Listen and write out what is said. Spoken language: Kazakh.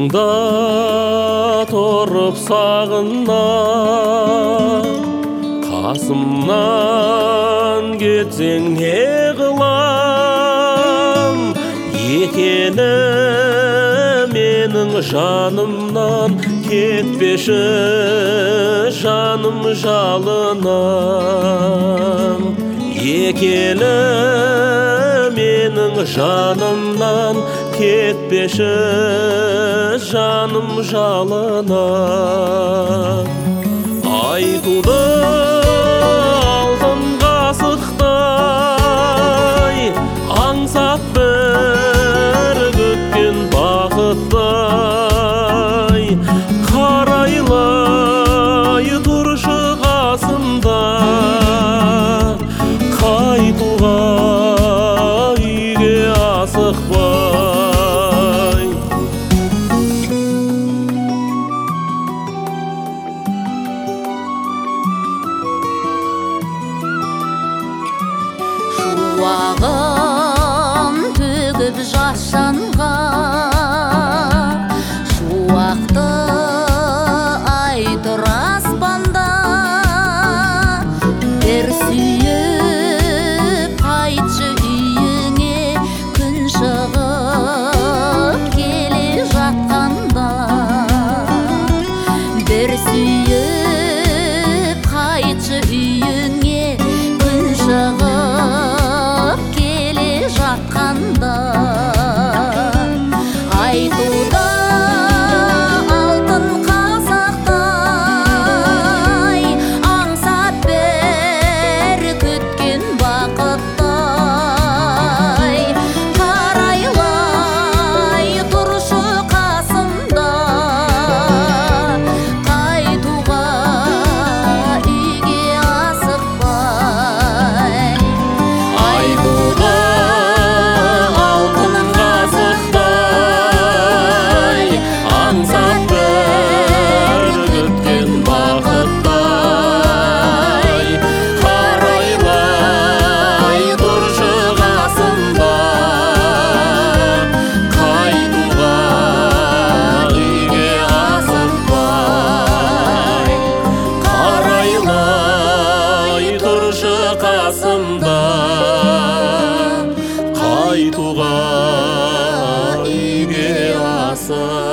қасыңда тұрып сағына, қасымнан кетсең не қылам? Екені менің жанымнан кетпеші, жаным жалынан. Екені менің жанымнан кетпеші, жаным жалынан. Айтуды алтын қасықтай, аңсап бір күткен бақыттай, қарайлай тұршы қасымда, қайтуға үйге асықпай. Шуағым төгіп жасанға, шуақты ай тұр аспанда. Бір сүйіп қайтшы үйіңе, күн шығып келе жатқанда. Бір сүйіп қайтшы үйіңе, күн шығып келе жатқанда. Айтуда алтын қасықтай, аңсап бір күткен бақыттай, қарайлай тұршы қасымда, қайтуға үйге асықпай. Айтуда алтын қасықтай, аңсап бір күткен бақыттай, қарайлай тұршы қасымда, қайтуға үйге асықпай. Қарайлай тұршы қасымда, қайтуға үйге асықпай.